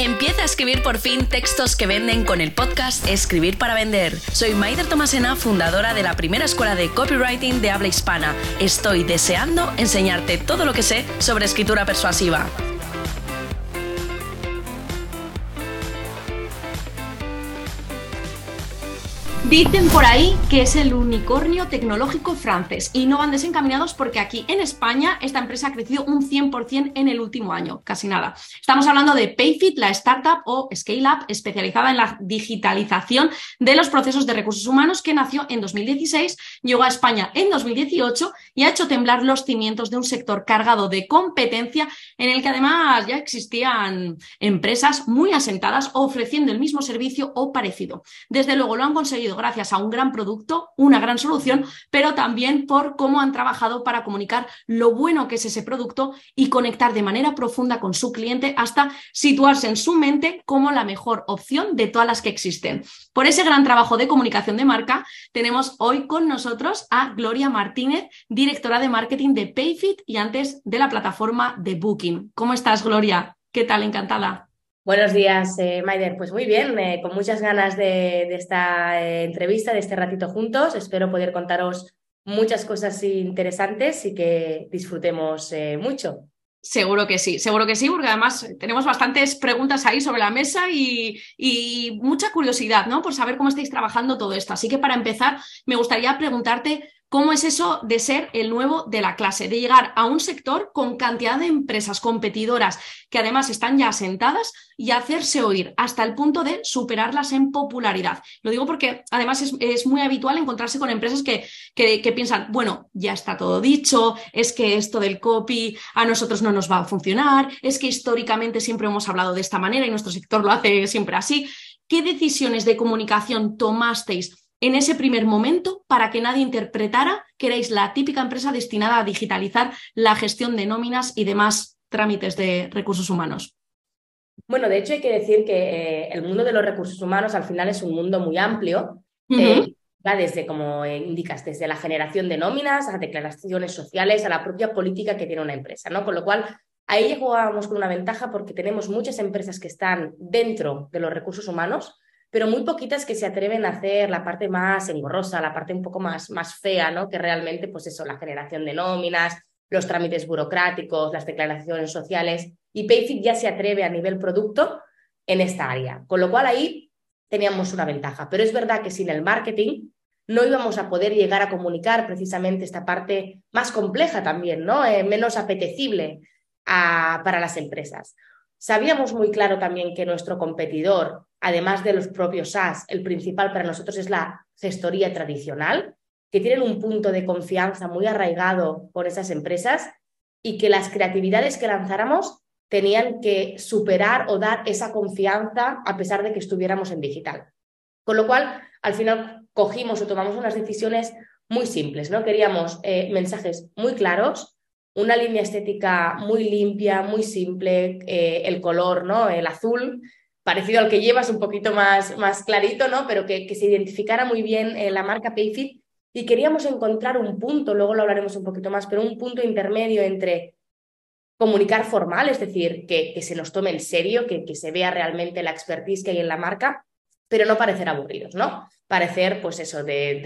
Empieza a escribir por fin textos que venden con el podcast Escribir para Vender. Soy Maider Tomasena, fundadora de la primera escuela de copywriting de habla hispana. Estoy deseando enseñarte todo lo que sé sobre escritura persuasiva. Dicen por ahí que es el unicornio tecnológico francés y no van desencaminados porque aquí en España esta empresa ha crecido un 100% en el último año, casi nada. Estamos hablando de Payfit, la startup o scale-up especializada en la digitalización de los procesos de recursos humanos que nació en 2016, llegó a España en 2018 y ha hecho temblar los cimientos de un sector cargado de competencia en el que además ya existían empresas muy asentadas ofreciendo el mismo servicio o parecido. Desde luego lo han conseguido gracias a un gran producto, una gran solución, pero también por cómo han trabajado para comunicar lo bueno que es ese producto y conectar de manera profunda con su cliente hasta situarse en su mente como la mejor opción de todas las que existen. Por ese gran trabajo de comunicación de marca, tenemos hoy con nosotros a Gloria Martínez, directora de marketing de Payfit y antes de la plataforma de Booking. ¿Cómo estás, Gloria? ¿Qué tal? Encantada. Buenos días, Maider. Pues muy bien, con muchas ganas de esta entrevista, de este ratito juntos. Espero poder contaros muchas cosas interesantes y que disfrutemos mucho. Seguro que sí, porque además tenemos bastantes preguntas ahí sobre la mesa y mucha curiosidad, ¿no? Por saber cómo estáis trabajando todo esto. Así que para empezar, me gustaría preguntarte cómo es eso de ser el nuevo de la clase, de llegar a un sector con cantidad de empresas competidoras que además están ya asentadas y hacerse oír hasta el punto de superarlas en popularidad. Lo digo porque además es muy habitual encontrarse con empresas que piensan, bueno, ya está todo dicho, es que esto del copy a nosotros no nos va a funcionar, es que históricamente siempre hemos hablado de esta manera y nuestro sector lo hace siempre así. ¿Qué decisiones de comunicación tomasteis en ese primer momento para que nadie interpretara que erais la típica empresa destinada a digitalizar la gestión de nóminas y demás trámites de recursos humanos? Bueno, de hecho hay que decir que el mundo de los recursos humanos al final es un mundo muy amplio. Va desde, como indicas, desde la generación de nóminas a declaraciones sociales, a la propia política que tiene una empresa, ¿no? Con lo cual, ahí llegamos con una ventaja porque tenemos muchas empresas que están dentro de los recursos humanos, pero muy poquitas que se atreven a hacer la parte más engorrosa, la parte un poco más fea, ¿no? Que realmente, pues eso, la generación de nóminas, los trámites burocráticos, las declaraciones sociales, y Payfit ya se atreve a nivel producto en esta área. Con lo cual ahí teníamos una ventaja. Pero es verdad que sin el marketing no íbamos a poder llegar a comunicar precisamente esta parte más compleja también, ¿no? Menos apetecible para las empresas. Sabíamos muy claro también que nuestro competidor, además de los propios SaaS, el principal para nosotros es la gestoría tradicional, que tienen un punto de confianza muy arraigado por esas empresas y que las creatividades que lanzáramos tenían que superar o dar esa confianza a pesar de que estuviéramos en digital. Con lo cual, al final cogimos o tomamos unas decisiones muy simples, ¿no? Queríamos mensajes muy claros, una línea estética muy limpia, muy simple, el color, ¿no? El azul, parecido al que llevas, un poquito más clarito, ¿no? Pero que se identificara muy bien la marca Payfit, y queríamos encontrar un punto, luego lo hablaremos un poquito más, pero un punto intermedio entre comunicar formal, es decir, que se nos tome en serio, que se vea realmente la expertise que hay en la marca, pero no parecer aburridos, ¿no? Parecer, pues eso,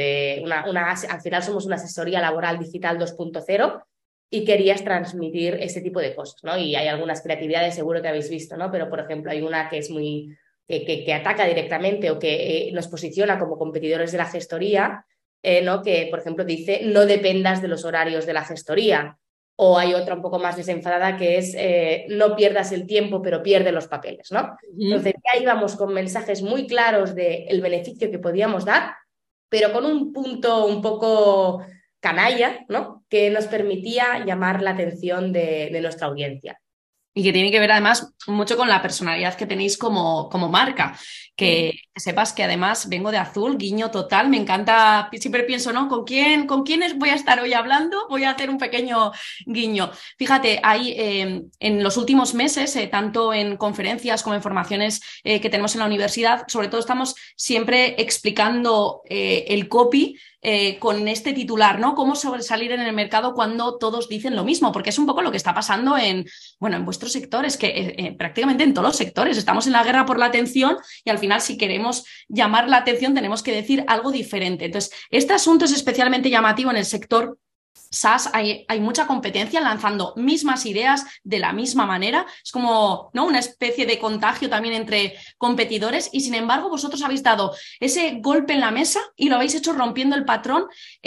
al final somos una asesoría laboral digital 2.0 y querías transmitir ese tipo de cosas, ¿no? Y hay algunas creatividades, seguro que habéis visto, ¿no? Pero, por ejemplo, hay una que es muy que ataca directamente o que nos posiciona como competidores de la gestoría, ¿no? Que, por ejemplo, dice no dependas de los horarios de la gestoría. O hay otra un poco más desenfadada que es no pierdas el tiempo, pero pierde los papeles, ¿no? Entonces ya íbamos con mensajes muy claros del beneficio que podíamos dar, pero con un punto un poco canalla, ¿no? Que nos permitía llamar la atención de nuestra audiencia. Y que tiene que ver además mucho con la personalidad que tenéis como marca, que Que sepas que además vengo de azul, guiño total, me encanta, siempre pienso, ¿no? ¿Con quiénes voy a estar hoy hablando? Voy a hacer un pequeño guiño. Fíjate, hay en los últimos meses, tanto en conferencias como en formaciones que tenemos en la universidad, sobre todo estamos siempre explicando el copy con este titular, ¿no? Cómo sobresalir en el mercado cuando todos dicen lo mismo, porque es un poco lo que está pasando en vuestros sectores, que prácticamente en todos los sectores estamos en la guerra por la atención y al final si queremos llamar la atención tenemos que decir algo diferente. Entonces, este asunto es especialmente llamativo en el sector SaaS. Hay mucha competencia lanzando mismas ideas de la misma manera. Es como, ¿no?, una especie de contagio también entre competidores y sin embargo vosotros habéis dado ese golpe en la mesa y lo habéis hecho rompiendo el patrón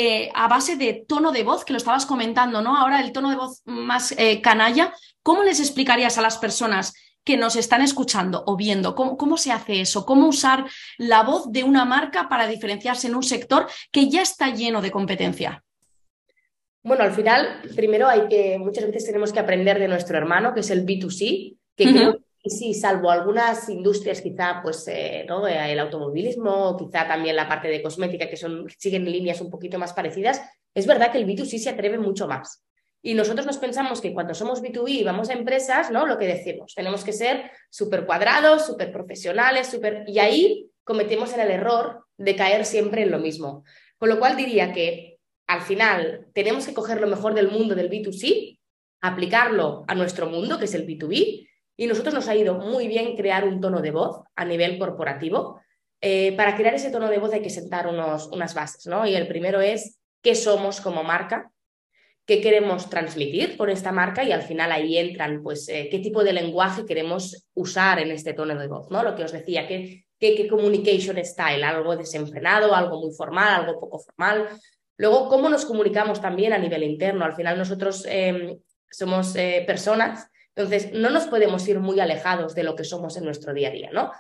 a base de tono de voz, que lo estabas comentando, ¿no? Ahora el tono de voz más canalla. ¿Cómo les explicarías a las personas que nos están escuchando o viendo cómo se hace eso? ¿Cómo usar la voz de una marca para diferenciarse en un sector que ya está lleno de competencia? Bueno, al final, primero muchas veces tenemos que aprender de nuestro hermano, que es el B2C, que creo que sí, salvo algunas industrias, quizá pues, ¿no?, el automovilismo, quizá también la parte de cosmética, que siguen líneas un poquito más parecidas, es verdad que el B2C se atreve mucho más. Y nosotros nos pensamos que cuando somos B2B y vamos a empresas, ¿no?, lo que decimos, tenemos que ser súper cuadrados, súper profesionales, y ahí cometemos el error de caer siempre en lo mismo. Con lo cual diría que al final tenemos que coger lo mejor del mundo del B2C, aplicarlo a nuestro mundo, que es el B2B, y nosotros nos ha ido muy bien crear un tono de voz a nivel corporativo. Para crear ese tono de voz hay que sentar unas bases, ¿no? Y el primero es qué somos como marca, qué queremos transmitir con esta marca, y al final ahí entran pues qué tipo de lenguaje queremos usar en este tono de voz, ¿no? Lo que os decía, qué communication style, algo desenfrenado, algo muy formal, algo poco formal. Luego, cómo nos comunicamos también a nivel interno. Al final nosotros somos personas, entonces no nos podemos ir muy alejados de lo que somos en nuestro día a día, ¿no?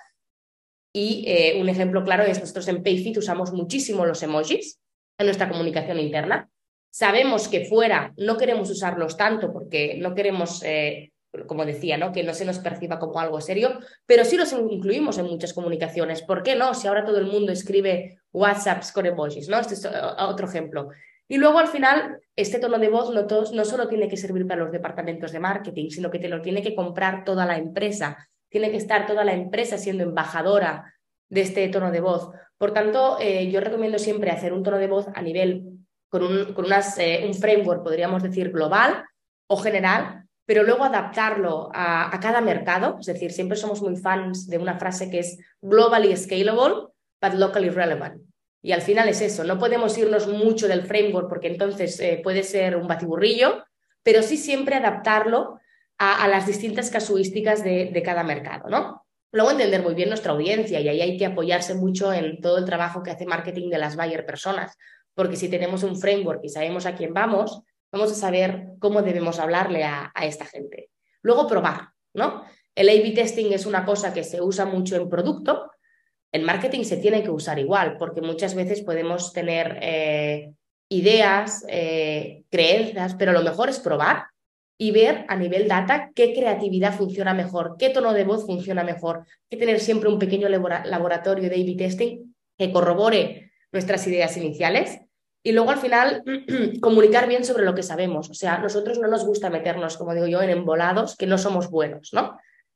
Y un ejemplo claro es nosotros en Payfit usamos muchísimo los emojis en nuestra comunicación interna. Sabemos que fuera no queremos usarlos tanto porque no queremos, como decía, ¿no?, que no se nos perciba como algo serio, pero sí los incluimos en muchas comunicaciones. ¿Por qué no? Si ahora todo el mundo escribe WhatsApps con emojis, ¿no? Este es otro ejemplo. Y luego al final este tono de voz no solo tiene que servir para los departamentos de marketing, sino que te lo tiene que comprar toda la empresa. Tiene que estar toda la empresa siendo embajadora de este tono de voz. Por tanto, yo recomiendo siempre hacer un tono de voz a nivel con un framework, podríamos decir, global o general, pero luego adaptarlo a cada mercado. Es decir, siempre somos muy fans de una frase que es globally scalable, but locally relevant. Y al final es eso, no podemos irnos mucho del framework porque entonces puede ser un batiburrillo, pero sí siempre adaptarlo a las distintas casuísticas de cada mercado, ¿no? Luego entender muy bien nuestra audiencia, y ahí hay que apoyarse mucho en todo el trabajo que hace marketing de las buyer personas, porque si tenemos un framework y sabemos a quién vamos a saber cómo debemos hablarle a esta gente. Luego probar, ¿no? El A/B testing es una cosa que se usa mucho en producto. En marketing se tiene que usar igual, porque muchas veces podemos tener ideas, creencias, pero lo mejor es probar y ver a nivel data qué creatividad funciona mejor, qué tono de voz funciona mejor. Hay que tener siempre un pequeño laboratorio de A/B testing que corrobore nuestras ideas iniciales y luego al final comunicar bien sobre lo que sabemos. O sea, nosotros no nos gusta meternos, como digo yo, en embolados que no somos buenos, ¿no?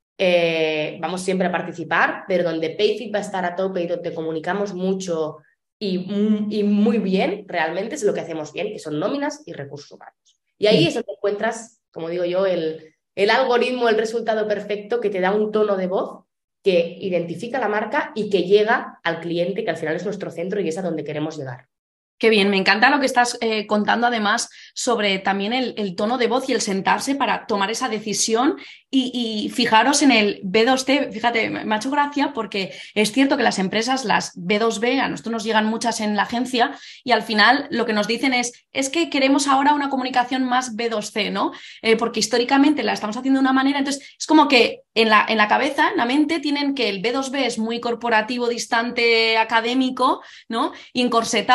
Vamos siempre a participar, pero donde Payfit va a estar a tope y donde comunicamos mucho y muy bien, realmente es lo que hacemos bien, que son nóminas y recursos humanos. Y ahí es donde encuentras, como digo yo, el algoritmo, el resultado perfecto que te da un tono de voz que identifica la marca y que llega al cliente, que al final es nuestro centro y es a donde queremos llegar. Qué bien, me encanta lo que estás contando además sobre también el tono de voz y el sentarse para tomar esa decisión y fijaros en el B2C. Fíjate, me ha hecho gracia porque es cierto que las empresas, las B2B, a nosotros nos llegan muchas en la agencia y al final lo que nos dicen es que queremos ahora una comunicación más B2C, ¿no? Porque históricamente la estamos haciendo de una manera, entonces es como que en la cabeza, en la mente, tienen que el B2B es muy corporativo, distante, académico, ¿no?, y encorsetado, y el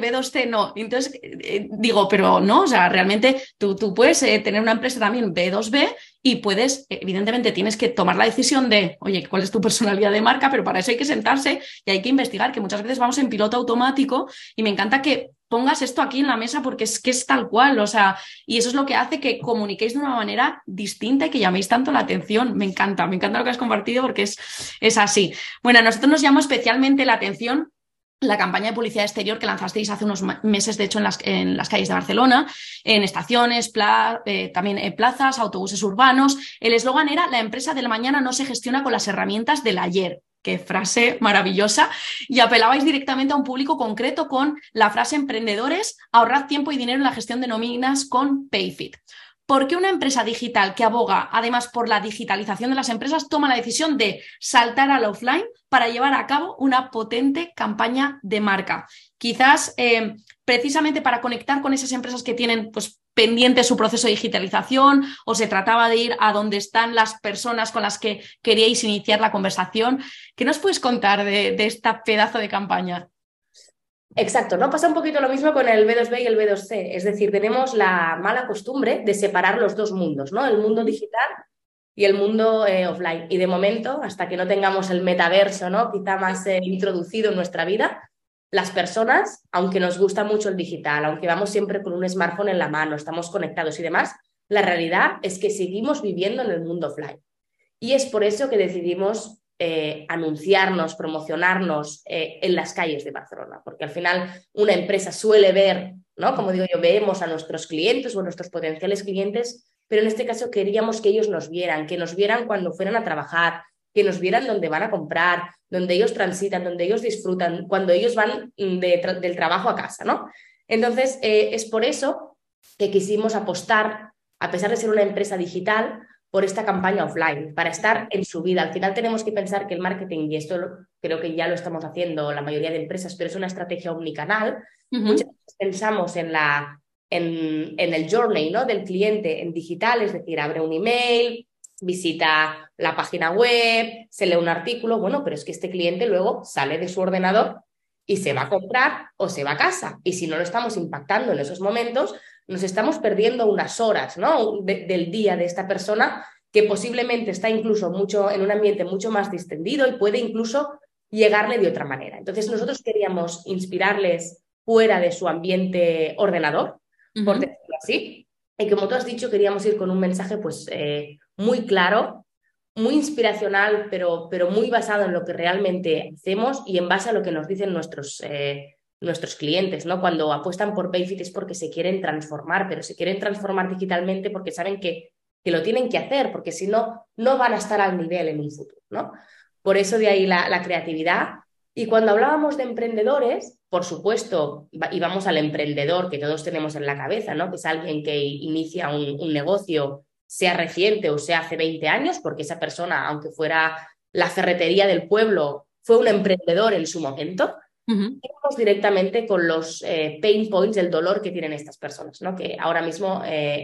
B2C no. Entonces digo, pero no, o sea, realmente tú puedes tener una empresa también B2B y puedes, evidentemente tienes que tomar la decisión de, oye, ¿cuál es tu personalidad de marca? Pero para eso hay que sentarse y hay que investigar, que muchas veces vamos en piloto automático y me encanta que pongas esto aquí en la mesa porque es que es tal cual, o sea, y eso es lo que hace que comuniquéis de una manera distinta y que llaméis tanto la atención. Me encanta lo que has compartido porque es así. Bueno, a nosotros nos llamó especialmente la atención la campaña de publicidad exterior que lanzasteis hace unos meses, de hecho, en las calles de Barcelona, en estaciones, también en plazas, autobuses urbanos. El eslogan era: la empresa del mañana no se gestiona con las herramientas del ayer. Qué frase maravillosa. Y apelabais directamente a un público concreto con la frase: emprendedores, ahorrad tiempo y dinero en la gestión de nóminas con Payfit. ¿Por qué una empresa digital que aboga además por la digitalización de las empresas toma la decisión de saltar al offline para llevar a cabo una potente campaña de marca? Quizás precisamente para conectar con esas empresas que tienen pues, pendiente su proceso de digitalización, o se trataba de ir a donde están las personas con las que queríais iniciar la conversación. ¿Qué nos puedes contar de esta pedazo de campaña? Exacto, ¿no? Pasa un poquito lo mismo con el B2B y el B2C, es decir, tenemos la mala costumbre de separar los dos mundos, ¿no? El mundo digital y el mundo offline. Y de momento, hasta que no tengamos el metaverso, ¿no? Quizá más introducido en nuestra vida, las personas, aunque nos gusta mucho el digital, aunque vamos siempre con un smartphone en la mano, estamos conectados y demás, la realidad es que seguimos viviendo en el mundo offline. Y es por eso que decidimos anunciarnos, promocionarnos en las calles de Barcelona, porque al final una empresa suele ver, ¿no? Como digo yo, vemos a nuestros clientes o a nuestros potenciales clientes, pero en este caso queríamos que ellos nos vieran, cuando fueran a trabajar, que nos vieran donde van a comprar, donde ellos transitan, donde ellos disfrutan, cuando ellos van del trabajo a casa, ¿no? Entonces, es por eso que quisimos apostar, a pesar de ser una empresa digital, por esta campaña offline, para estar en su vida. Al final tenemos que pensar que el marketing, y esto creo que ya lo estamos haciendo la mayoría de empresas, pero es una estrategia omnicanal. Muchas veces pensamos en el journey, ¿no? Del cliente en digital, es decir, abre un email, visita la página web, se lee un artículo, bueno, pero es que este cliente luego sale de su ordenador y se va a comprar o se va a casa. Y si no lo estamos impactando en esos momentos, nos estamos perdiendo unas horas, ¿no? del día de esta persona, que posiblemente está incluso en un ambiente mucho más distendido y puede incluso llegarle de otra manera. Entonces nosotros queríamos inspirarles fuera de su ambiente ordenador, por decirlo así, y como tú has dicho, queríamos ir con un mensaje pues muy claro, muy inspiracional, pero muy basado en lo que realmente hacemos y en base a lo que nos dicen nuestros clientes, ¿no? Cuando apuestan por Payfit es porque se quieren transformar, pero se quieren transformar digitalmente porque saben que lo tienen que hacer, porque si no, no van a estar al nivel en un futuro, ¿no? Por eso de ahí la creatividad. Y cuando hablábamos de emprendedores, por supuesto, íbamos al emprendedor que todos tenemos en la cabeza, ¿no? Que es alguien que inicia un negocio, sea reciente o sea hace 20 años, porque esa persona, aunque fuera la ferretería del pueblo, fue un emprendedor en su momento. Vamos directamente con los pain points, el dolor que tienen estas personas, ¿no? Que ahora mismo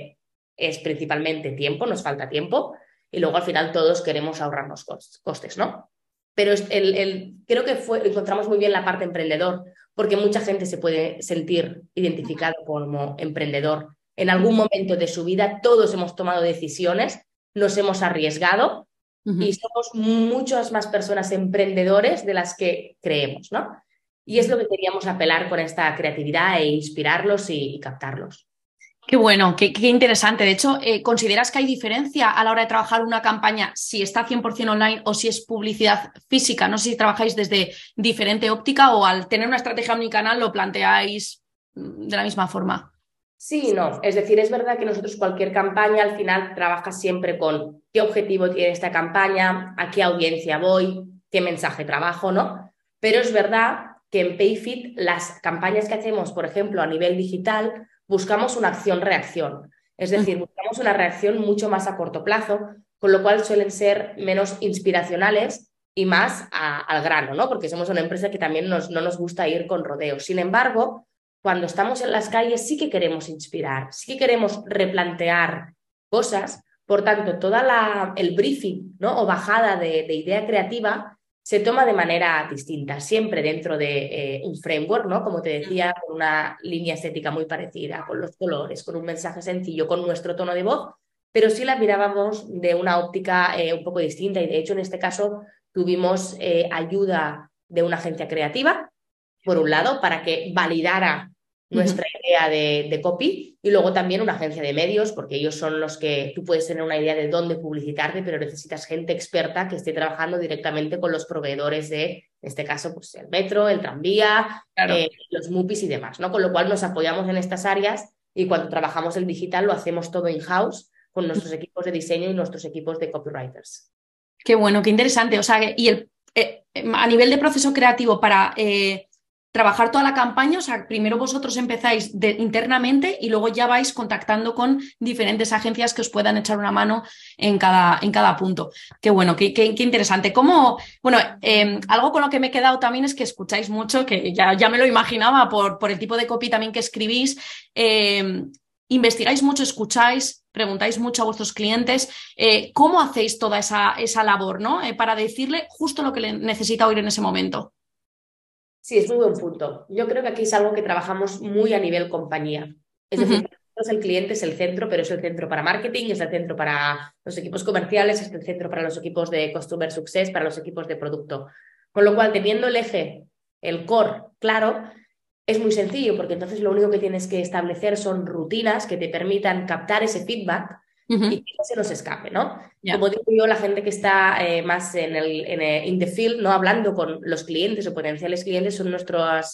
es principalmente tiempo, nos falta tiempo, y luego al final todos queremos ahorrarnos costes, ¿no? Pero creo que encontramos muy bien la parte emprendedor, porque mucha gente se puede sentir identificado como emprendedor. En algún momento de su vida todos hemos tomado decisiones, nos hemos arriesgado y somos muchas más personas emprendedores de las que creemos, ¿no? Y es lo que queríamos apelar con esta creatividad e inspirarlos y captarlos. Qué bueno, qué interesante. De hecho, ¿consideras que hay diferencia a la hora de trabajar una campaña si está 100% online o si es publicidad física? No sé si trabajáis desde diferente óptica o al tener una estrategia omnicanal lo planteáis de la misma forma. Sí, no. Es decir, es verdad que nosotros cualquier campaña al final trabaja siempre con qué objetivo tiene esta campaña, a qué audiencia voy, qué mensaje trabajo, ¿no? Pero es verdad que en Payfit las campañas que hacemos, por ejemplo, a nivel digital, buscamos una acción-reacción. Es decir, buscamos una reacción mucho más a corto plazo, con lo cual suelen ser menos inspiracionales y más al grano, ¿no? Porque somos una empresa que también no nos gusta ir con rodeos. Sin embargo, cuando estamos en las calles sí que queremos inspirar, sí que queremos replantear cosas. Por tanto, el briefing, ¿no? O bajada de idea creativa se toma de manera distinta, siempre dentro de un framework, ¿no? Como te decía, con una línea estética muy parecida, con los colores, con un mensaje sencillo, con nuestro tono de voz, pero sí la mirábamos de una óptica un poco distinta y de hecho en este caso tuvimos ayuda de una agencia creativa, por un lado, para que validara nuestra idea de copy y luego también una agencia de medios, porque ellos son los que tú puedes tener una idea de dónde publicitarte, pero necesitas gente experta que esté trabajando directamente con los proveedores de, en este caso, pues el metro, el tranvía, Claro. los MUPIs y demás, ¿no? Con lo cual nos apoyamos en estas áreas y cuando trabajamos el digital lo hacemos todo in-house con nuestros equipos de diseño y nuestros equipos de copywriters. Qué bueno, qué interesante. O sea, y a nivel de proceso creativo para trabajar toda la campaña, o sea, primero vosotros empezáis internamente y luego ya vais contactando con diferentes agencias que os puedan echar una mano en cada punto. Qué bueno, qué interesante. Bueno, algo con lo que me he quedado también es que escucháis mucho, que ya me lo imaginaba por el tipo de copy también que escribís. Investigáis mucho, escucháis, preguntáis mucho a vuestros clientes. ¿Cómo hacéis toda esa labor, ¿no? Para decirle justo lo que le necesita oír en ese momento? Sí, es muy buen punto. Yo creo que aquí es algo que trabajamos muy a nivel compañía. Es decir, para nosotros el cliente es el centro, pero es el centro para marketing, es el centro para los equipos comerciales, es el centro para los equipos de Customer Success, para los equipos de producto. Con lo cual, teniendo el eje, el core claro, es muy sencillo, porque entonces lo único que tienes que establecer son rutinas que te permitan captar ese feedback y que no se nos escape, ¿no? Yeah. Como digo yo, la gente que está más in the field, ¿no? Hablando con los clientes o potenciales clientes, son nuestras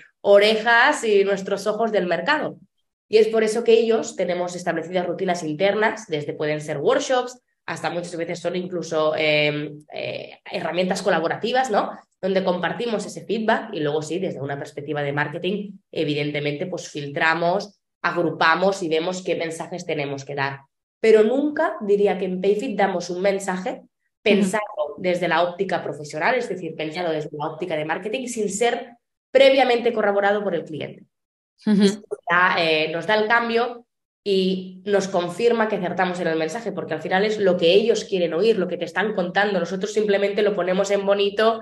orejas y nuestros ojos del mercado. Y es por eso que ellos tenemos establecidas rutinas internas, desde pueden ser workshops, hasta muchas veces son incluso herramientas colaborativas, ¿no? Donde compartimos ese feedback y luego sí, desde una perspectiva de marketing, evidentemente, pues filtramos, agrupamos y vemos qué mensajes tenemos que dar. Pero nunca diría que en Payfit damos un mensaje pensado desde la óptica profesional, es decir, pensado desde la óptica de marketing, sin ser previamente corroborado por el cliente. Esto nos da el cambio y nos confirma que acertamos en el mensaje, porque al final es lo que ellos quieren oír, lo que te están contando. Nosotros simplemente lo ponemos en bonito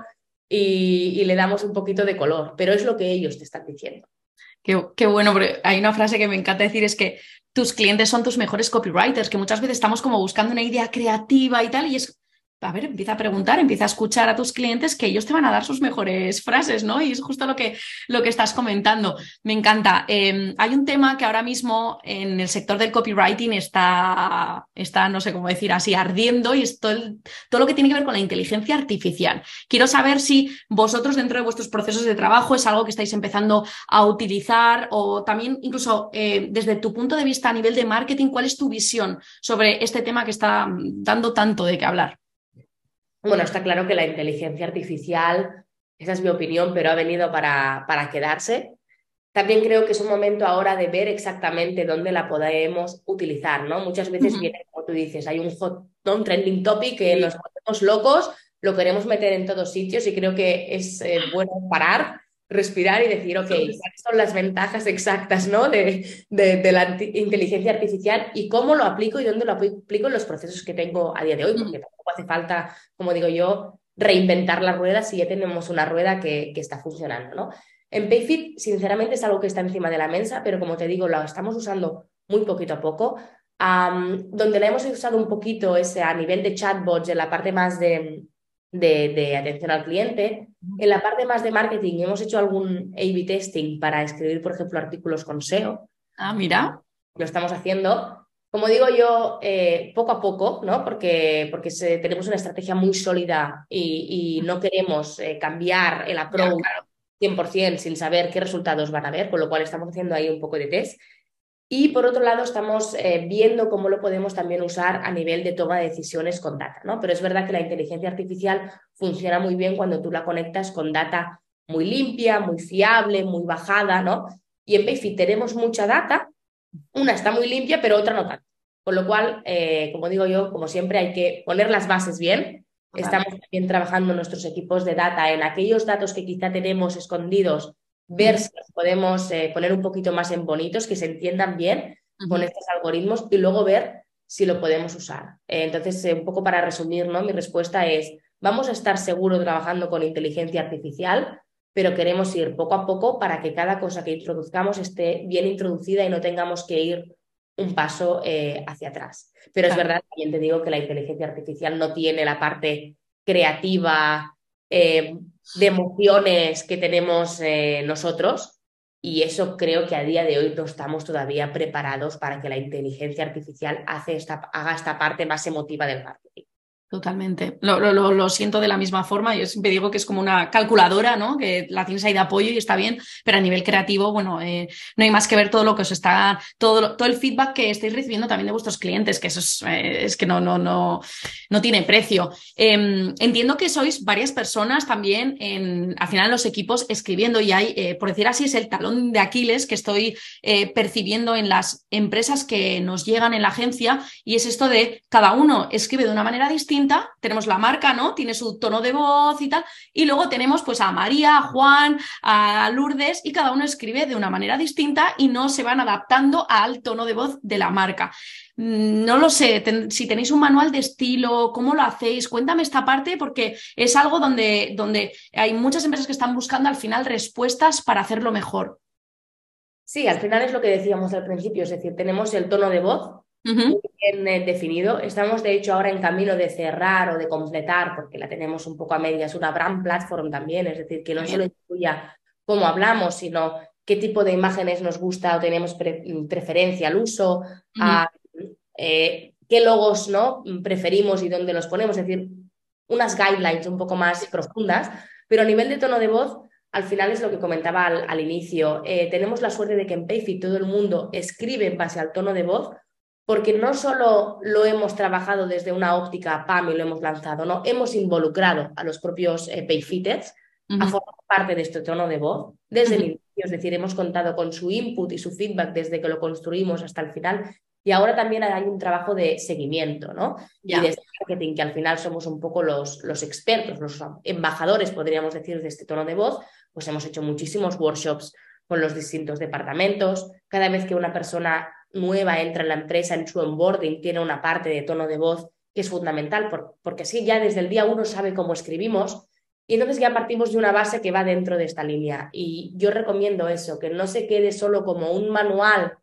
y le damos un poquito de color, pero es lo que ellos te están diciendo. Qué bueno, porque hay una frase que me encanta decir, es que tus clientes son tus mejores copywriters, que muchas veces estamos como buscando una idea creativa y tal, y es, a ver, empieza a preguntar, empieza a escuchar a tus clientes que ellos te van a dar sus mejores frases, ¿no? Y es justo lo que estás comentando. Me encanta. Hay un tema que ahora mismo en el sector del copywriting está no sé cómo decir así, ardiendo, y es todo lo que tiene que ver con la inteligencia artificial. Quiero saber si vosotros dentro de vuestros procesos de trabajo es algo que estáis empezando a utilizar, o también incluso desde tu punto de vista a nivel de marketing, ¿cuál es tu visión sobre este tema que está dando tanto de qué hablar? Bueno, está claro que la inteligencia artificial, esa es mi opinión, pero ha venido para quedarse. También creo que es un momento ahora de ver exactamente dónde la podemos utilizar, ¿no? Muchas veces viene, como tú dices, hay un trending topic que nos ponemos locos, lo queremos meter en todos sitios y creo que es bueno parar, respirar y decir, ok, ¿cuáles son las ventajas exactas, ¿no? de la inteligencia artificial y cómo lo aplico y dónde lo aplico en los procesos que tengo a día de hoy? Porque tampoco hace falta, como digo yo, reinventar la rueda si ya tenemos una rueda que está funcionando, ¿no? En Payfit, sinceramente, es algo que está encima de la mesa, pero como te digo, lo estamos usando muy poquito a poco. Donde la hemos usado un poquito es a nivel de chatbots, en la parte más de atención al cliente. En la parte más de marketing hemos hecho algún A/B testing para escribir, por ejemplo, artículos con SEO. Ah, mira. Lo estamos haciendo. Como digo yo, poco a poco, ¿no? Porque tenemos una estrategia muy sólida y no queremos cambiar el approach 100% sin saber qué resultados van a haber, con lo cual estamos haciendo ahí un poco de test. Y por otro lado, estamos viendo cómo lo podemos también usar a nivel de toma de decisiones con data, ¿no? Pero es verdad que la inteligencia artificial funciona muy bien cuando tú la conectas con data muy limpia, muy fiable, muy bajada, ¿no? Y en Payfit tenemos mucha data, una está muy limpia, pero otra no tanto. Con lo cual, como digo yo, como siempre, hay que poner las bases bien. Estamos también trabajando nuestros equipos de data en aquellos datos que quizá tenemos escondidos, ver si los podemos poner un poquito más en bonitos, que se entiendan bien con estos algoritmos y luego ver si lo podemos usar. Entonces, un poco para resumir, ¿no? Mi respuesta es, vamos a estar seguro trabajando con inteligencia artificial, pero queremos ir poco a poco para que cada cosa que introduzcamos esté bien introducida y no tengamos que ir un paso hacia atrás. Pero es verdad, también te digo que la inteligencia artificial no tiene la parte creativa, de emociones que tenemos nosotros, y eso creo que a día de hoy no estamos todavía preparados para que la inteligencia artificial haga esta parte más emotiva del marketing. Totalmente. Lo siento de la misma forma. Yo siempre digo que es como una calculadora, ¿no? Que la tienes ahí de apoyo y está bien, pero a nivel creativo, bueno, no hay más que ver todo lo que os está, todo el feedback que estáis recibiendo también de vuestros clientes, que eso es que no tiene precio. Entiendo que sois varias personas también al final en los equipos escribiendo y hay, por decir así, es el talón de Aquiles que estoy percibiendo en las empresas que nos llegan en la agencia, y es esto de cada uno escribe de una manera distinta. Tenemos la marca, ¿no? Tiene su tono de voz y tal, y luego tenemos pues a María, a Juan, a Lourdes, y cada uno escribe de una manera distinta y no se van adaptando al tono de voz de la marca. No lo sé, si tenéis un manual de estilo, ¿cómo lo hacéis? Cuéntame esta parte, porque es algo donde hay muchas empresas que están buscando al final respuestas para hacerlo mejor. Sí, al final es lo que decíamos al principio, es decir, tenemos el tono de voz muy bien definido. Estamos, de hecho, ahora en camino de cerrar o de completar, porque la tenemos un poco a medias, una brand platform también, es decir, que no solo incluya cómo hablamos, sino qué tipo de imágenes nos gusta o tenemos preferencia al uso, a qué logos, ¿no?, preferimos y dónde los ponemos, es decir, unas guidelines un poco más profundas, pero a nivel de tono de voz, al final es lo que comentaba al inicio. Tenemos la suerte de que en Payfit todo el mundo escribe en base al tono de voz, porque no solo lo hemos trabajado desde una óptica PAM y lo hemos lanzado, no, hemos involucrado a los propios Payfitters a formar parte de este tono de voz desde el inicio, es decir, hemos contado con su input y su feedback desde que lo construimos hasta el final, y ahora también hay un trabajo de seguimiento, ¿no? Y de marketing, que al final somos un poco los expertos, los embajadores, podríamos decir, de este tono de voz. Pues hemos hecho muchísimos workshops con los distintos departamentos. Cada vez que una persona nueva entra en la empresa, en su onboarding, tiene una parte de tono de voz que es fundamental, porque así ya desde el día uno sabe cómo escribimos, y entonces ya partimos de una base que va dentro de esta línea. Y yo recomiendo eso, que no se quede solo como un manual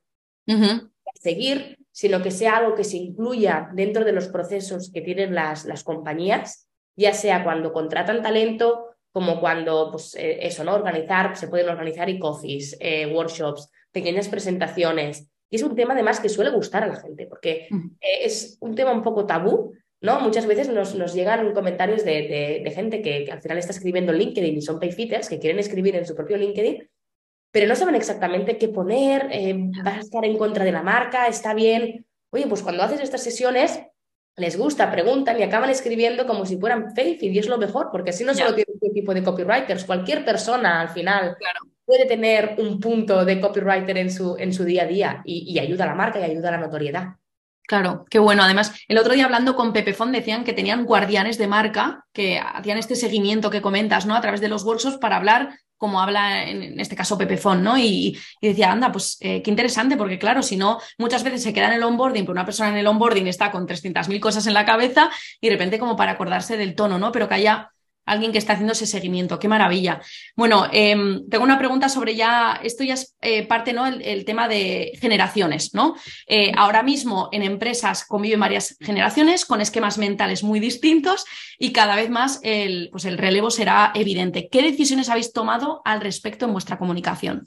a seguir, sino que sea algo que se incluya dentro de los procesos que tienen las compañías, ya sea cuando contratan talento, como cuando, pues eso, ¿no?, se pueden organizar e-coffees, workshops, pequeñas presentaciones. Y es un tema además que suele gustar a la gente, porque es un tema un poco tabú, ¿no? Muchas veces nos llegan comentarios de gente que al final está escribiendo en LinkedIn y son payfitters que quieren escribir en su propio LinkedIn, pero no saben exactamente qué poner, vas a estar en contra de la marca, está bien. Oye, pues cuando haces estas sesiones, les gusta, preguntan y acaban escribiendo como si fueran Payfit, y es lo mejor, porque así no solo tiene un equipo de copywriters, cualquier persona al final puede tener un punto de copywriter en su día a día, y ayuda a la marca y ayuda a la notoriedad. Claro, qué bueno. Además, el otro día hablando con Pepe Font decían que tenían guardianes de marca que hacían este seguimiento que comentas, ¿no?, a través de los workshops para hablar como habla en este caso Pepe Font, ¿no? Y decía, anda, pues qué interesante, porque claro, si no, muchas veces se queda en el onboarding, pero una persona en el onboarding está con 300.000 cosas en la cabeza y de repente como para acordarse del tono, ¿no? Pero que haya alguien que está haciendo ese seguimiento. ¡Qué maravilla! Bueno, tengo una pregunta sobre esto ya es parte, ¿no?, el tema de generaciones, ¿no? Ahora mismo en empresas conviven varias generaciones con esquemas mentales muy distintos y cada vez más pues el relevo será evidente. ¿Qué decisiones habéis tomado al respecto en vuestra comunicación?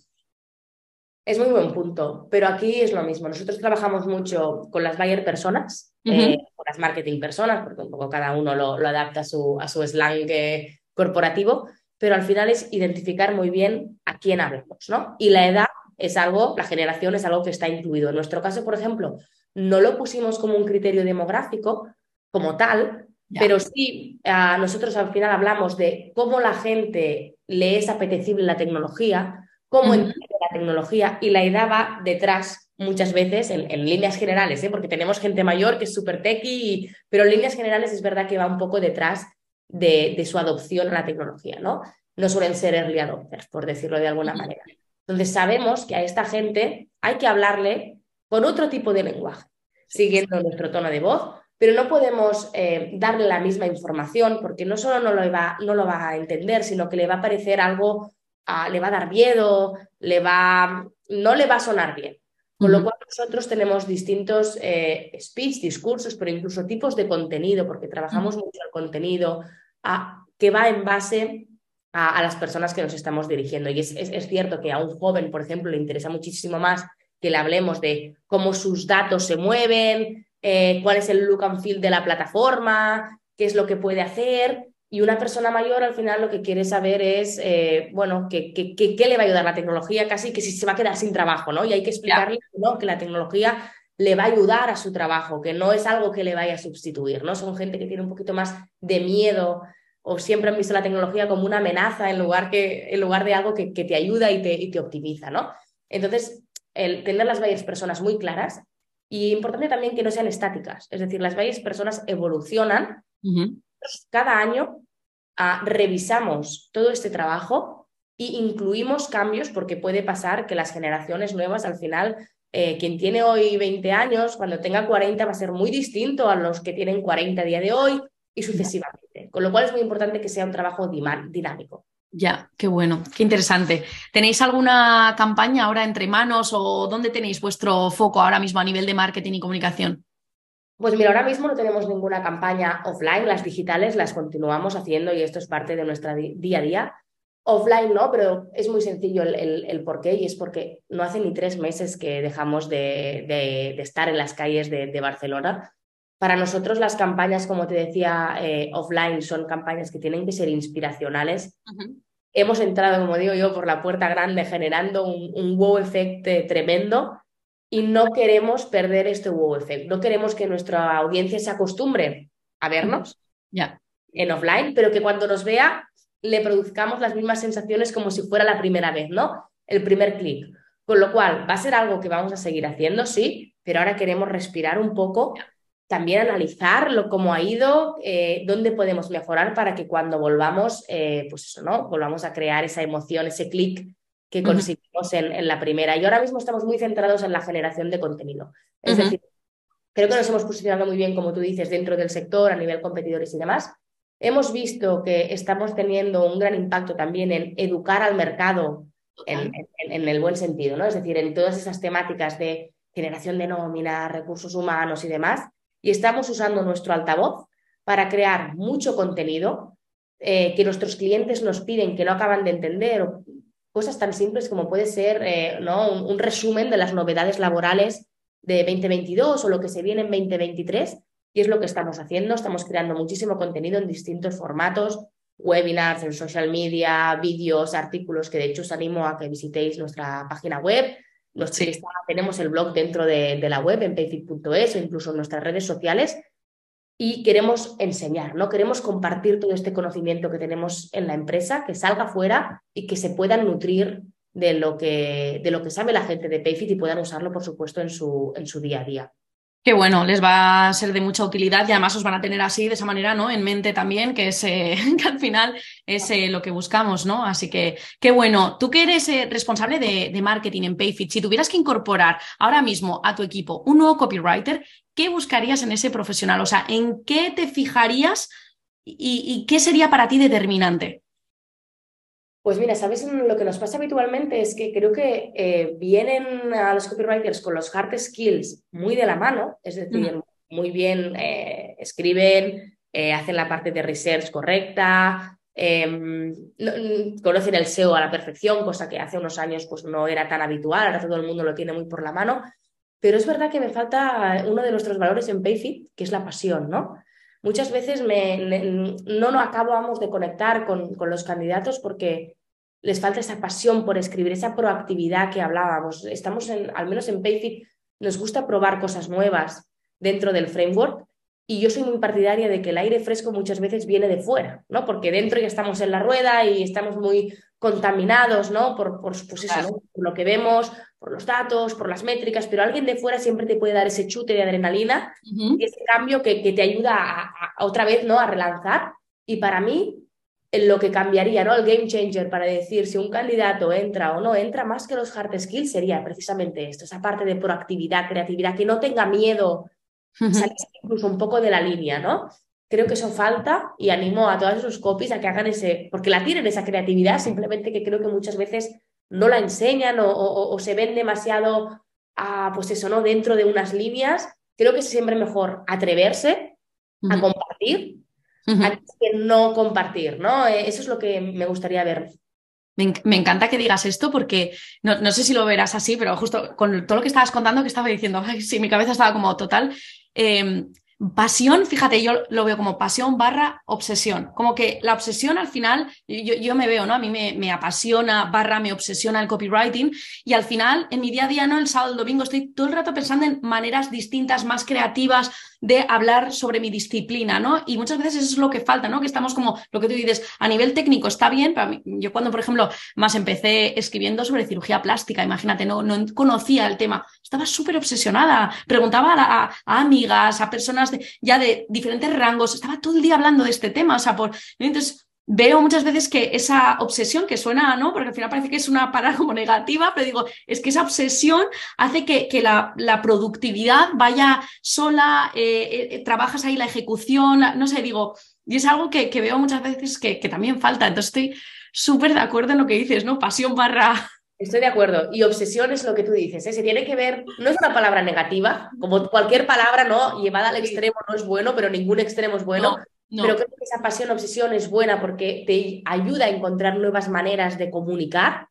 Es muy buen punto, pero aquí es lo mismo. Nosotros trabajamos mucho con las buyer personas, con las marketing personas, porque un poco cada uno lo adapta a su slang corporativo, pero al final es identificar muy bien a quién hablamos, ¿no? Y la edad es algo, la generación es algo que está incluido. En nuestro caso, por ejemplo, no lo pusimos como un criterio demográfico como tal, pero sí nosotros al final hablamos de cómo la gente le es apetecible la tecnología, cómo entiende la tecnología, y la edad va detrás muchas veces, en líneas generales, porque tenemos gente mayor que es súper techy, pero en líneas generales es verdad que va un poco detrás de su adopción a la tecnología, ¿no? No suelen ser early adopters, por decirlo de alguna manera. Entonces sabemos que a esta gente hay que hablarle con otro tipo de lenguaje, siguiendo nuestro tono de voz, pero no podemos darle la misma información porque no solo no lo va a entender, sino que le va a parecer algo, le va a dar miedo, no le va a sonar bien. Con lo cual nosotros tenemos distintos speech, discursos, pero incluso tipos de contenido, porque trabajamos mucho el contenido que va en base a las personas que nos estamos dirigiendo. Y es cierto que a un joven, por ejemplo, le interesa muchísimo más que le hablemos de cómo sus datos se mueven, cuál es el look and feel de la plataforma, qué es lo que puede hacer. Y una persona mayor al final lo que quiere saber es, bueno, qué le va a ayudar la tecnología, casi que si se va a quedar sin trabajo, ¿no? Y hay que explicarle ¿no? que la tecnología le va a ayudar a su trabajo, que no es algo que le vaya a sustituir, ¿no? Son gente que tiene un poquito más de miedo o siempre han visto la tecnología como una amenaza en lugar de algo que te ayuda y te optimiza, ¿no? Entonces, el tener las varias personas muy claras y importante también que no sean estáticas, es decir, las varias personas evolucionan. Cada año revisamos todo este trabajo e incluimos cambios porque puede pasar que las generaciones nuevas al final, quien tiene hoy 20 años, cuando tenga 40 va a ser muy distinto a los que tienen 40 a día de hoy y sucesivamente. Con lo cual es muy importante que sea un trabajo dinámico. Ya, qué bueno, qué interesante. ¿Tenéis alguna campaña ahora entre manos o dónde tenéis vuestro foco ahora mismo a nivel de marketing y comunicación? Pues mira, ahora mismo no tenemos ninguna campaña offline, las digitales las continuamos haciendo y esto es parte de nuestra día a día. Offline no, pero es muy sencillo el porqué y es porque no hace ni 3 meses que dejamos de estar en las calles de Barcelona. Para nosotros las campañas, como te decía, offline son campañas que tienen que ser inspiracionales. Hemos entrado, como digo yo, por la puerta grande generando un wow effect tremendo. Y no queremos perder este wow effect. No queremos que nuestra audiencia se acostumbre a vernos en offline, pero que cuando nos vea le produzcamos las mismas sensaciones como si fuera la primera vez, ¿no? El primer clic. Con lo cual, va a ser algo que vamos a seguir haciendo, sí, pero ahora queremos respirar un poco, también analizar cómo ha ido, dónde podemos mejorar para que cuando volvamos, pues eso, ¿no? Volvamos a crear esa emoción, ese clic que conseguimos en la primera. Y ahora mismo estamos muy centrados en la generación de contenido. Es decir, creo que nos hemos posicionado muy bien, como tú dices, dentro del sector, a nivel competidores y demás. Hemos visto que estamos teniendo un gran impacto también en educar al mercado en el buen sentido, ¿no? Es decir, en todas esas temáticas de generación de nómina, recursos humanos y demás. Y estamos usando nuestro altavoz para crear mucho contenido que nuestros clientes nos piden que no acaban de entender, cosas tan simples como puede ser ¿no? un resumen de las novedades laborales de 2022 o lo que se viene en 2023, y es lo que estamos haciendo. Estamos creando muchísimo contenido en distintos formatos, webinars, en social media, vídeos, artículos, que de hecho os animo a que visitéis nuestra página web. Tenemos el blog dentro de la web en payfit.es o incluso en nuestras redes sociales. Y queremos enseñar, ¿no? Queremos compartir todo este conocimiento que tenemos en la empresa, que salga fuera y que se puedan nutrir de lo que sabe la gente de Payfit y puedan usarlo, por supuesto, en su día a día. Qué bueno, les va a ser de mucha utilidad y además os van a tener así, de esa manera, ¿no? En mente también, que es que al final es lo que buscamos, ¿no? Así que, qué bueno. Tú que eres responsable de marketing en Payfit, si tuvieras que incorporar ahora mismo a tu equipo un nuevo copywriter, ¿qué buscarías en ese profesional? O sea, ¿en qué te fijarías y qué sería para ti determinante? Pues mira, ¿sabes? Lo que nos pasa habitualmente es que creo que vienen a los copywriters con los hard skills muy de la mano, es decir, muy bien escriben, hacen la parte de research correcta, conocen el SEO a la perfección, cosa que hace unos años pues, no era tan habitual, ahora todo el mundo lo tiene muy por la mano, pero es verdad que me falta uno de nuestros valores en Payfit, que es la pasión, ¿no? Muchas veces no acabamos de conectar con los candidatos porque les falta esa pasión por escribir, esa proactividad que hablábamos. Al menos en Payfit, nos gusta probar cosas nuevas dentro del framework y yo soy muy partidaria de que el aire fresco muchas veces viene de fuera, ¿no? Porque dentro ya estamos en la rueda y estamos muy contaminados, ¿no? Pues eso, ¿no? Por lo que vemos, por los datos, por las métricas, pero alguien de fuera siempre te puede dar ese chute de adrenalina y ese cambio que te ayuda a otra vez, ¿no? A relanzar. Y para mí, lo que cambiaría, ¿no? El game changer para decir si un candidato entra o no entra, más que los hard skills, sería precisamente esto, esa parte de proactividad, creatividad, que no tenga miedo salirse incluso un poco de la línea, ¿no? Creo que eso falta y animo a todos esos copies a que hagan porque la tienen esa creatividad, simplemente que creo que muchas veces no la enseñan o se ven demasiado, pues eso, ¿no? Dentro de unas líneas. Creo que es siempre mejor atreverse a compartir, a que no compartir, ¿no? Eso es lo que me gustaría ver. Me encanta que digas esto porque no sé si lo verás así, pero justo con todo lo que estabas contando, que estaba diciendo, ay, sí, mi cabeza estaba como total. Pasión, fíjate, yo lo veo como pasión / obsesión. Como que la obsesión al final, yo me veo, ¿no? A mí me apasiona / me obsesiona el copywriting y al final, en mi día a día, ¿no? El sábado, el domingo, estoy todo el rato pensando en maneras distintas, más creativas de hablar sobre mi disciplina, ¿no? Y muchas veces eso es lo que falta, ¿no? Que estamos como, lo que tú dices, a nivel técnico está bien, pero yo cuando, por ejemplo, más empecé escribiendo sobre cirugía plástica, imagínate, no conocía el tema, estaba súper obsesionada, preguntaba a amigas, a personas ya de diferentes rangos, estaba todo el día hablando de este tema, o sea, entonces veo muchas veces que esa obsesión que suena, ¿no? Porque al final parece que es una palabra como negativa, pero digo, es que esa obsesión hace que la productividad vaya sola, trabajas ahí la ejecución, no sé, digo, y es algo que veo muchas veces que también falta, entonces estoy súper de acuerdo en lo que dices, ¿no? Pasión / Estoy de acuerdo. Y obsesión es lo que tú dices, ¿eh? Se tiene que ver, no es una palabra negativa, como cualquier palabra, ¿no? Llevada al extremo no es bueno, pero ningún extremo es bueno. No. Pero creo que esa pasión, obsesión es buena porque te ayuda a encontrar nuevas maneras de comunicar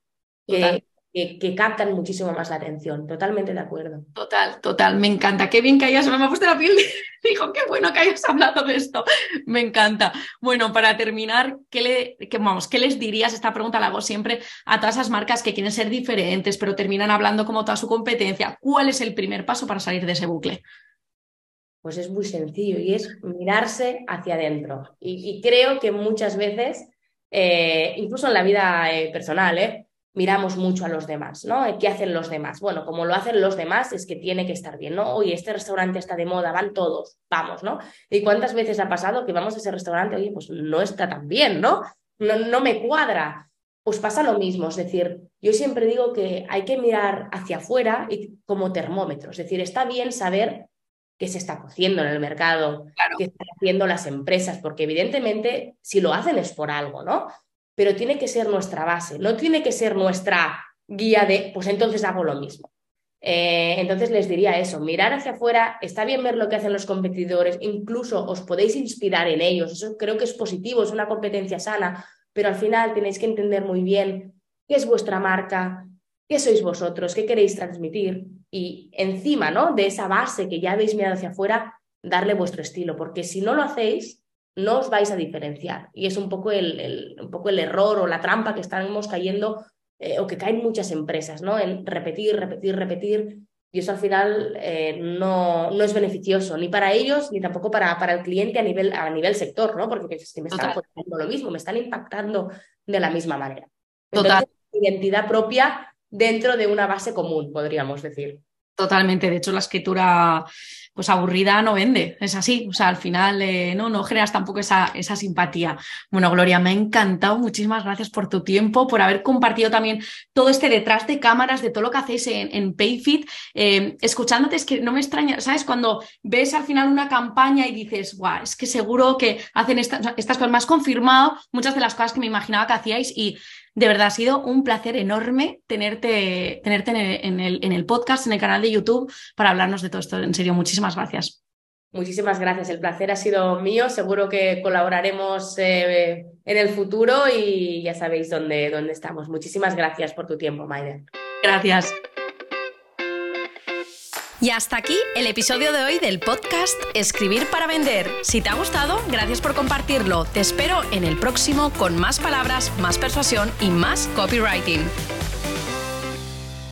que captan muchísimo más la atención. Totalmente de acuerdo. Total. Me encanta. Qué bien que hayas... Me ha puesto la piel. Dijo, qué bueno que hayas hablado de esto. Me encanta. Bueno, para terminar, ¿qué les dirías? Esta pregunta la hago siempre a todas esas marcas que quieren ser diferentes, pero terminan hablando como toda su competencia. ¿Cuál es el primer paso para salir de ese bucle? Pues es muy sencillo y es mirarse hacia adentro. Y creo que muchas veces, incluso en la vida personal, miramos mucho a los demás, ¿no? ¿Qué hacen los demás? Bueno, como lo hacen los demás es que tiene que estar bien, ¿no? Oye, este restaurante está de moda, van todos, vamos, ¿no? ¿Y cuántas veces ha pasado que vamos a ese restaurante, oye, pues no está tan bien, ¿no? No me cuadra. Pues pasa lo mismo, es decir, yo siempre digo que hay que mirar hacia afuera como termómetro, es decir, está bien saber qué se está cociendo en el mercado, claro, qué están haciendo las empresas, porque evidentemente si lo hacen es por algo, ¿no? Pero tiene que ser nuestra base, no tiene que ser nuestra guía de, pues entonces hago lo mismo. Entonces les diría eso, mirar hacia afuera, está bien ver lo que hacen los competidores, incluso os podéis inspirar en ellos, eso creo que es positivo, es una competencia sana, pero al final tenéis que entender muy bien qué es vuestra marca, qué sois vosotros, qué queréis transmitir y encima, ¿no? De esa base que ya habéis mirado hacia afuera, darle vuestro estilo, porque si no lo hacéis, no os vais a diferenciar. Y es un poco un poco el error o la trampa que estamos cayendo o que caen muchas empresas, ¿no? En repetir. Y eso al final no es beneficioso ni para ellos ni tampoco para el cliente a nivel sector, ¿no? Porque es que me están poniendo lo mismo, me están impactando de la misma manera. Entonces, identidad propia dentro de una base común, podríamos decir. Totalmente, de hecho la escritura pues aburrida no vende, es así, o sea, al final no generas tampoco esa simpatía. Bueno, Gloria, me ha encantado, muchísimas gracias por tu tiempo, por haber compartido también todo este detrás de cámaras, de todo lo que hacéis en Payfit. Escuchándote es que no me extraña, ¿sabes? Cuando ves al final una campaña y dices, guau, es que seguro que hacen estas cosas, me has confirmado muchas de las cosas que me imaginaba que hacíais y de verdad ha sido un placer enorme tenerte en el podcast, en el canal de YouTube, para hablarnos de todo esto. En serio, muchísimas gracias. Muchísimas gracias, el placer ha sido mío, seguro que colaboraremos en el futuro y ya sabéis dónde estamos. Muchísimas gracias por tu tiempo, Maider. Gracias. Y hasta aquí el episodio de hoy del podcast Escribir para Vender. Si te ha gustado, gracias por compartirlo. Te espero en el próximo con más palabras, más persuasión y más copywriting.